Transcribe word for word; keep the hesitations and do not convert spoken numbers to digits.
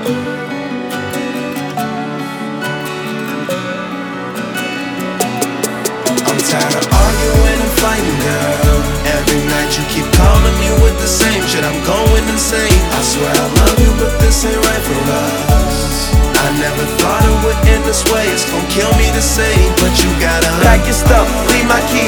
I'm tired of arguing and fighting, girl. Every night you keep calling me with the same shit, I'm going insane. I swear I love you, but this ain't right for us. I never thought it would end this way. It's gon' kill me to say, but you gotta pack your stuff, leave my kids